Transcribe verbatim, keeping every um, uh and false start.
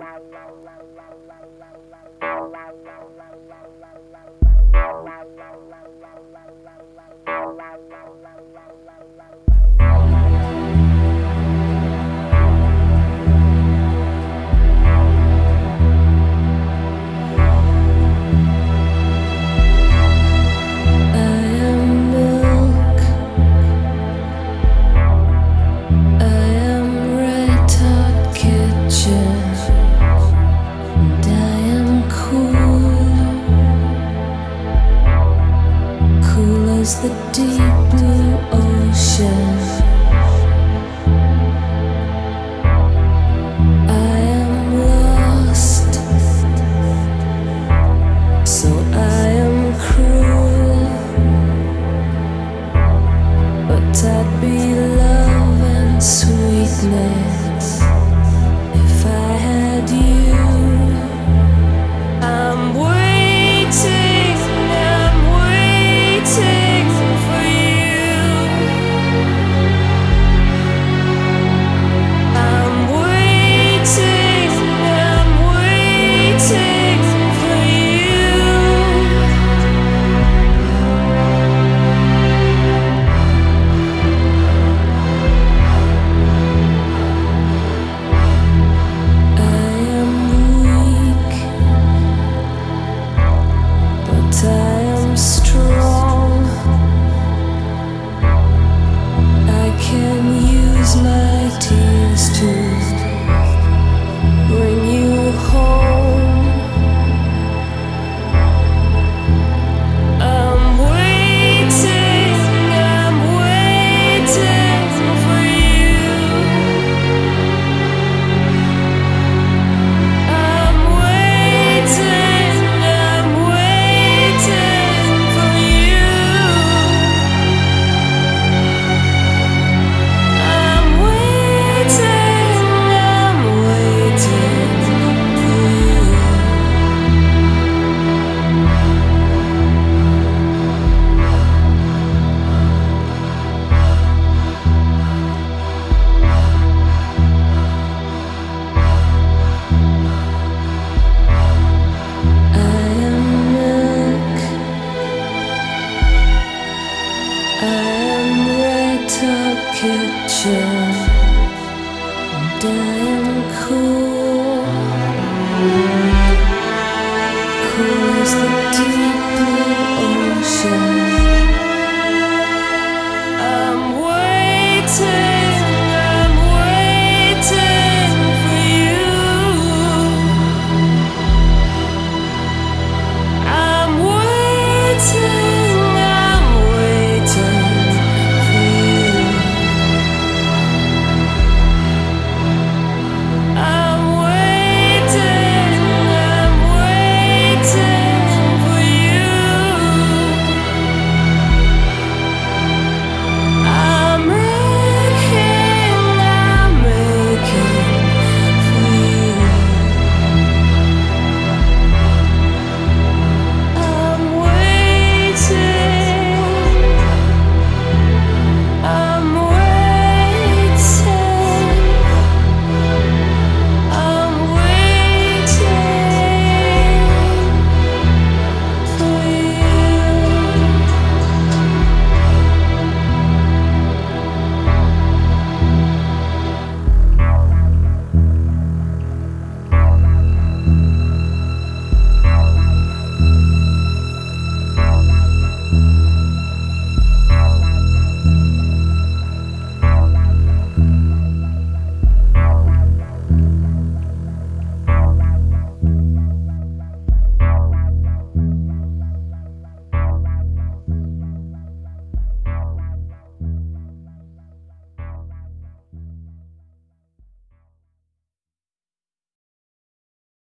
The deep blue ocean. I am lost, so I am cruel, but I'd be love and sweetness if I had you. I'm waiting, I'm waiting. My tears to bring you home. I'm waiting, I'm waiting for you. I'm waiting, I'm waiting for you. Kitchen, and I am cool, cool as the deep